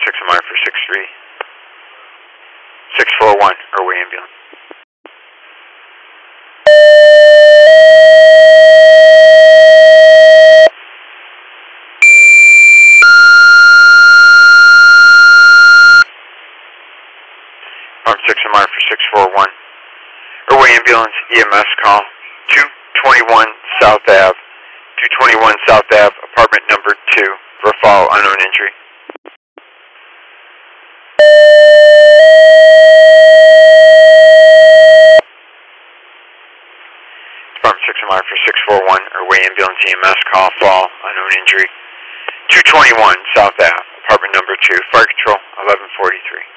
6 MR for 641, Airway Ambulance. Farm 6 MR for 641. Airway Ambulance, EMS call, 221 South Ave, 221 South Ave, apartment number 2, for a fall, unknown injury. Farm 6 MR for 641, Airway Ambulance, EMS call, fall, unknown injury, 221 South Ave, apartment number 2, fire control, 1143.